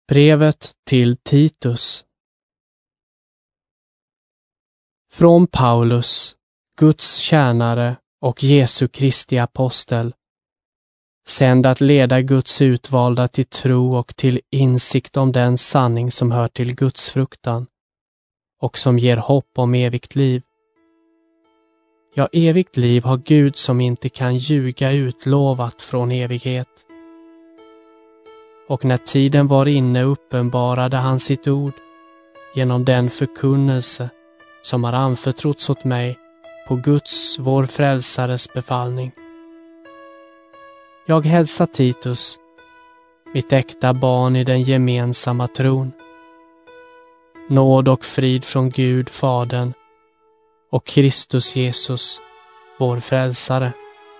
Brevet till Titus. Från Paulus, Guds tjänare och Jesu Kristi apostel, sänd att leda Guds utvalda till tro och till insikt om den sanning som hör till Guds fruktan och som ger hopp om evigt liv. Ja, evigt liv har Gud som inte kan ljuga utlovat från evighet. Och när tiden var inne uppenbarade han sitt ord genom den förkunnelse som har anförtrotts åt mig på Guds, vår frälsares befallning. Jag hälsar Titus, mitt äkta barn i den gemensamma tron. Nåd och frid från Gud, Fadern, och Kristus Jesus, vår frälsare.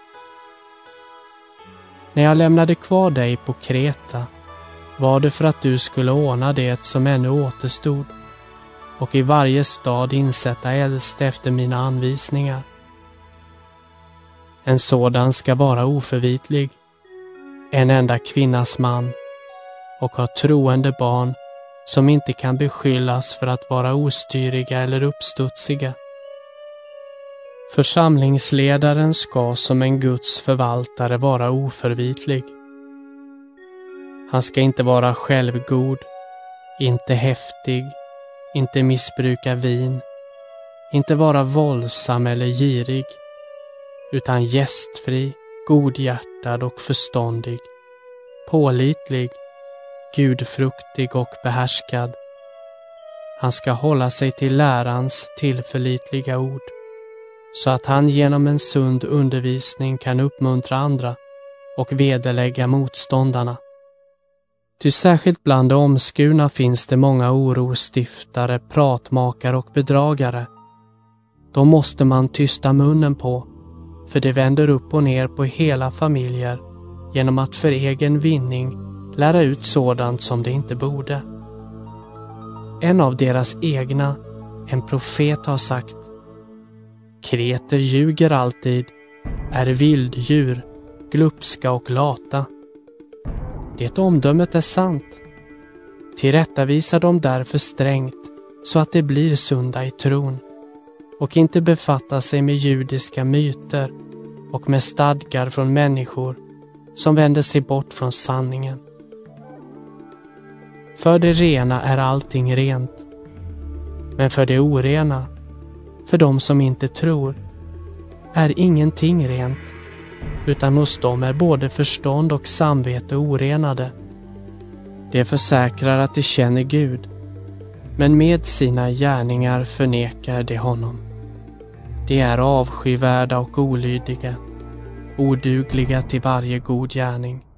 När jag lämnade kvar dig på Kreta var det för att du skulle ordna det som ännu återstod och i varje stad insätta äldste efter mina anvisningar. En sådan ska vara oförvitlig, en enda kvinnas man och ha troende barn som inte kan beskyllas för att vara ostyriga eller uppstudsiga. Församlingsledaren ska som en Guds förvaltare vara oförvitlig. Han ska inte vara självgod, inte häftig, inte missbruka vin, inte vara våldsam eller girig, utan gästfri, godhjärtad och förståndig, pålitlig, gudfruktig och behärskad. Han ska hålla sig till lärans tillförlitliga ord, så att han genom en sund undervisning kan uppmuntra andra och vederlägga motståndarna. Ty särskilt bland de omskurna finns det många orostiftare, pratmakare och bedragare. Då måste man tysta munnen på, för det vänder upp och ner på hela familjer genom att för egen vinning lära ut sådant som det inte borde. En av deras egna, en profet, har sagt: Kreter ljuger alltid, är vilddjur, glupska och lata. Det omdömet är sant. Tillrättavisar dem därför strängt så att det blir sunda i tron och inte befattar sig med judiska myter och med stadgar från människor som vänder sig bort från sanningen. För det rena är allting rent, men för det orena, för de som inte tror, är ingenting rent, utan hos dem är både förstånd och samvete orenade. De försäkrar att de känner Gud, men med sina gärningar förnekar de honom. De är avskyvärda och olydiga, odugliga till varje god gärning.